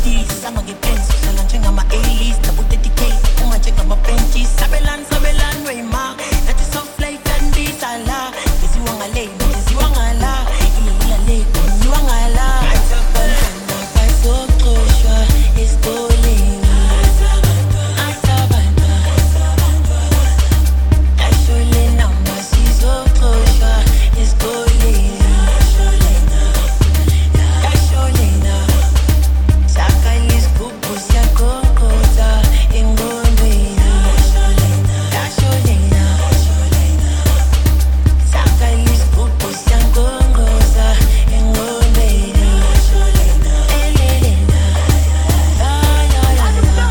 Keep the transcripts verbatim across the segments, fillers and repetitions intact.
keys. I'ma get pens, so I'm checking my A-list. Double dedicate, I'm gonna check my benches. Sabelan, Sabelan, Rayma. That is so flake and this I la. This you want a lay, this you want a la. Ila ila lay, you want a la. I talk on the I so close, it's calling. I talk on the actually now my she's so close, it's calling. Actually now, Sakalis kupus ya kokota ingombe. Actually now, Sakalis kupus ya kokota ingombe. Elelena, la la la la.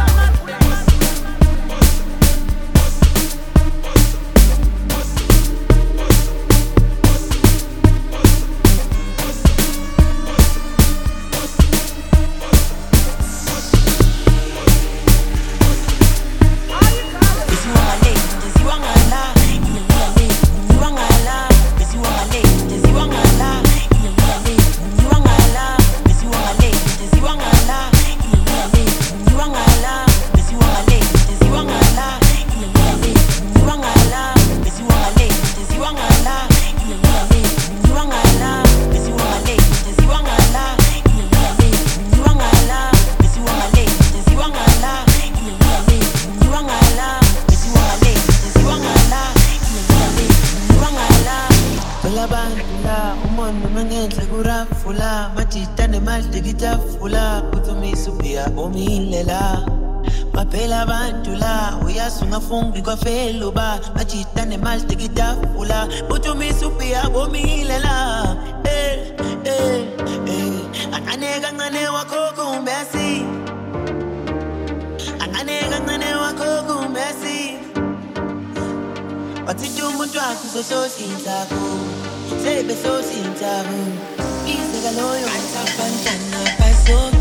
This you want a lay, this you want a la. Ila ila lay, you want a la. This you want a lay, this you want a la. Ila ila lay, you want a la. This you want a lay, this you want a la. Ila ila lay, you want a la. This you want a lay, this you want a la. Ila ila lay, you want a la. This you want a lay, this you want a la. Ila ila lay, you want a la. This you want a lay, this you want a la. Ila ila lay, you want a la. This you want a lay, this you want a la. Ila ila lay, you want a la. This you want a lay, this you want a la. Ila ila lay, you want a la. Balabala, umono mangenhle kurafula, majitane mahle kitafula, uthumisa uphiya omilela. Maphela abantu la, uyasunga fungi kwafelo ba, majitane mahle kitafula, uthumisa uphiya omilela. Eh, eh, eh, anganeka ngane wakho kumbe asi. Anganeka ngane wakho kumbe asi. Wathi umuntu wakho uzoshoshintshaku, sebe shoshintshaku. Izeka loyo abantwana baso